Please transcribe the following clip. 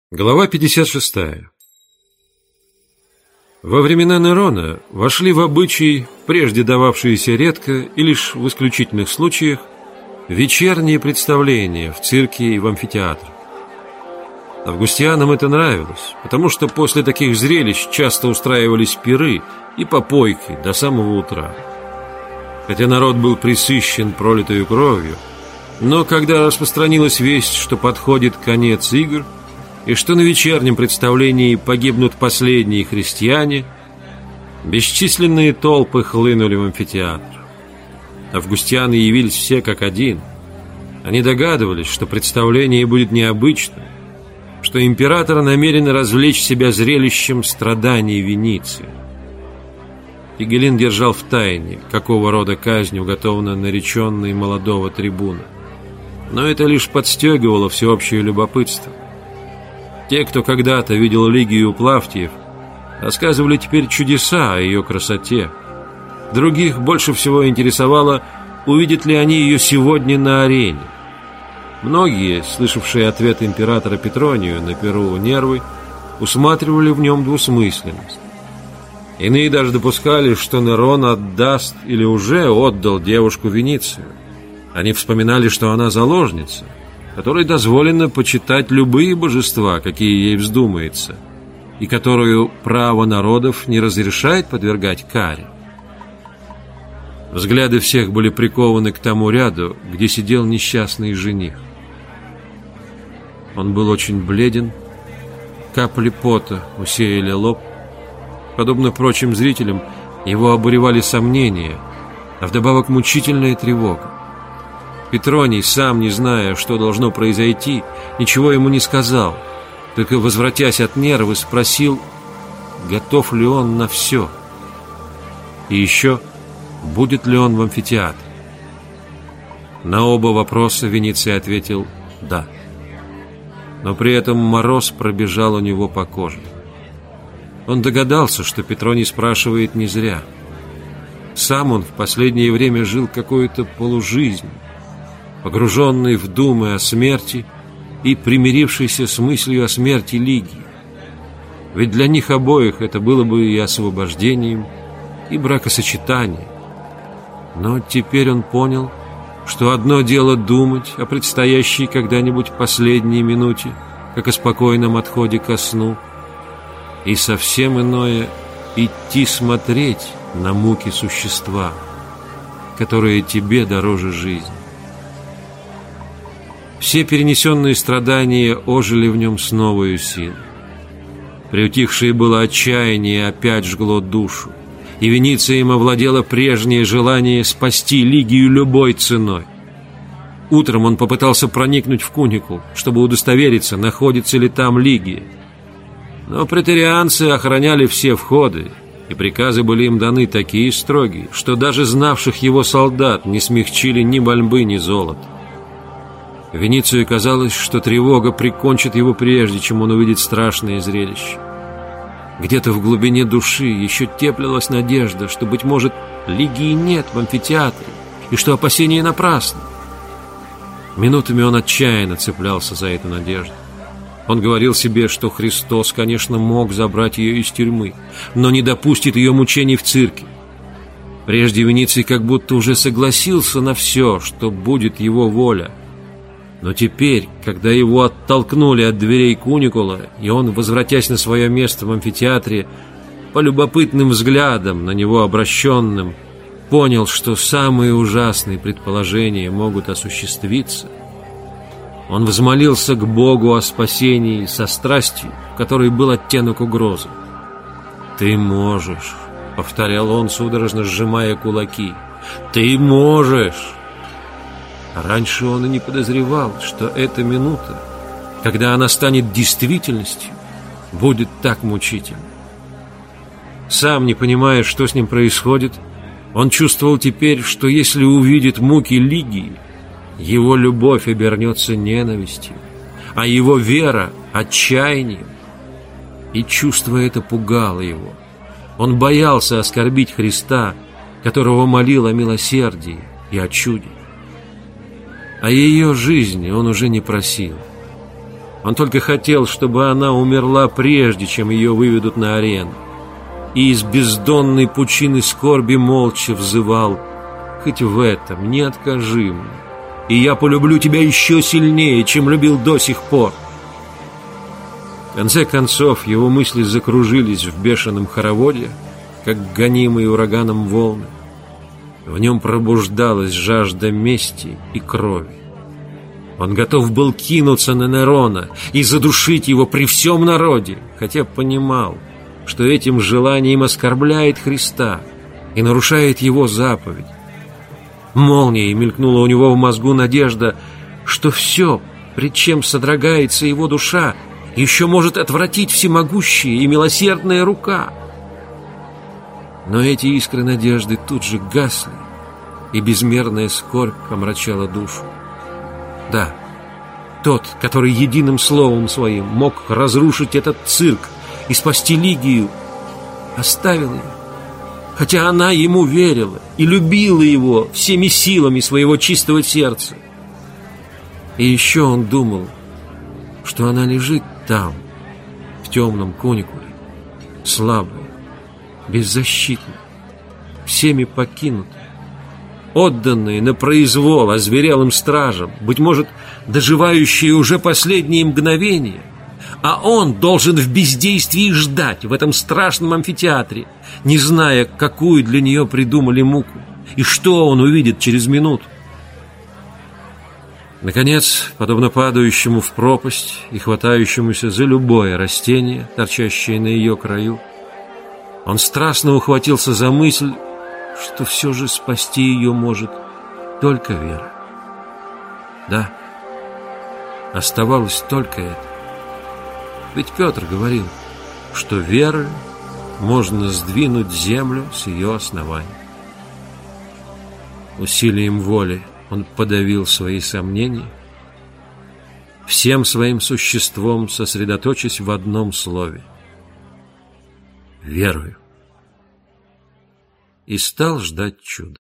Глава 56. Во времена Нерона вошли в обычай, прежде дававшиеся редко и лишь в исключительных случаях, вечерние представления в цирке и в амфитеатрах. Августианам это нравилось, потому что после таких зрелищ часто устраивались пиры и попойки до самого утра. Хотя народ был пресыщен пролитою кровью, но когда распространилась весть, что подходит конец игр, и что на вечернем представлении погибнут последние христиане, бесчисленные толпы хлынули в амфитеатр. Августианы явились все как один. Они догадывались, что представление будет необычным, что император намерен развлечь себя зрелищем страданий Венеции. Тигелин держал в тайне, какого рода казнь уготована нареченной молодого трибуна. Но это лишь подстегивало всеобщее любопытство. Те, кто когда-то видел Лигию Плавтиев, рассказывали теперь чудеса о ее красоте. Других больше всего интересовало, увидят ли они ее сегодня на арене. Многие, слышавшие ответ императора Петронию на перу у Нервы, усматривали в нем двусмысленность. Иные даже допускали, что Нерон отдаст или уже отдал девушку Веницию. Они вспоминали, что она заложница, которой дозволено почитать любые божества, какие ей вздумается, и которую право народов не разрешает подвергать каре. Взгляды всех были прикованы к тому ряду, где сидел несчастный жених. Он был очень бледен, капли пота усеяли лоб. Подобно прочим зрителям, его обуревали сомнения, а вдобавок мучительная тревога. Петроний, сам не зная, что должно произойти, ничего ему не сказал, только, возвратясь от Нервы, спросил, готов ли он на все. И еще, будет ли он в амфитеатре. На оба вопроса Вениций ответил «да». Но при этом мороз пробежал у него по коже. Он догадался, что Петроний спрашивает не зря. Сам он в последнее время жил какой-то полужизнью, погруженный в думы о смерти и примирившийся с мыслью о смерти Лигии. Ведь для них обоих это было бы и освобождением, и бракосочетанием. Но теперь он понял, что одно дело думать о предстоящей когда-нибудь последней минуте, как о спокойном отходе ко сну, и совсем иное — идти смотреть на муки существа, которые тебе дороже жизни. Все перенесенные страдания ожили в нем с новою силой. Приутихшее было отчаяние опять жгло душу, и Веницием овладело прежнее желание спасти Лигию любой ценой. Утром он попытался проникнуть в куникул, чтобы удостовериться, находится ли там Лигия. Но преторианцы охраняли все входы, и приказы были им даны такие строгие, что даже знавших его солдат не смягчили ни мольбы, ни золота. Веницию казалось, что тревога прикончит его прежде, чем он увидит страшное зрелище. Где-то в глубине души еще теплилась надежда, что, быть может, Лигии нет в амфитеатре, и что опасения напрасны. Минутами он отчаянно цеплялся за эту надежду. Он говорил себе, что Христос, конечно, мог забрать ее из тюрьмы, но не допустит ее мучений в цирке. Прежде Вениций как будто уже согласился на все, что будет его воля. Но теперь, когда его оттолкнули от дверей куникула, и он, возвратясь на свое место в амфитеатре, по любопытным взглядам, на него обращенным, понял, что самые ужасные предположения могут осуществиться, он взмолился к Богу о спасении со страстью, в которой был оттенок угрозы. «Ты можешь», — повторял он, судорожно сжимая кулаки, — «ты можешь». Раньше он и не подозревал, что эта минута, когда она станет действительностью, будет так мучительна. Сам не понимая, что с ним происходит, он чувствовал теперь, что если увидит муки Лигии, его любовь обернется ненавистью, а его вера — отчаянием. И чувство это пугало его. Он боялся оскорбить Христа, которого молил о милосердии и о чуде. О ее жизни он уже не просил. Он только хотел, чтобы она умерла прежде, чем ее выведут на арену. И из бездонной пучины скорби молча взывал: «Хоть в этом не откажи мне, и я полюблю тебя еще сильнее, чем любил до сих пор». В конце концов, его мысли закружились в бешеном хороводе, как гонимые ураганом волны. В нем пробуждалась жажда мести и крови. Он готов был кинуться на Нерона и задушить его при всем народе, хотя понимал, что этим желанием оскорбляет Христа и нарушает его заповедь. Молнией мелькнула у него в мозгу надежда, что все, пред чем содрогается его душа, еще может отвратить всемогущая и милосердная рука. Но эти искры надежды тут же гасли, и безмерная скорбь омрачала душу. Да, тот, который единым словом своим мог разрушить этот цирк и спасти Лигию, оставил ее, хотя она ему верила и любила его всеми силами своего чистого сердца. И еще он думал, что она лежит там, в темном куникуле, слабая, беззащитная, всеми покинутая, отданные на произвол озверелым стражам, быть может, доживающие уже последние мгновения, а он должен в бездействии ждать в этом страшном амфитеатре, не зная, какую для нее придумали муку и что он увидит через минуту. Наконец, подобно падающему в пропасть и хватающемуся за любое растение, торчащее на ее краю, он страстно ухватился за мысль, что все же спасти ее может только вера. Да, оставалось только это. Ведь Петр говорил, что верою можно сдвинуть землю с ее основания. Усилием воли он подавил свои сомнения, всем своим существом сосредоточась в одном слове — верую. И стал ждать чуда.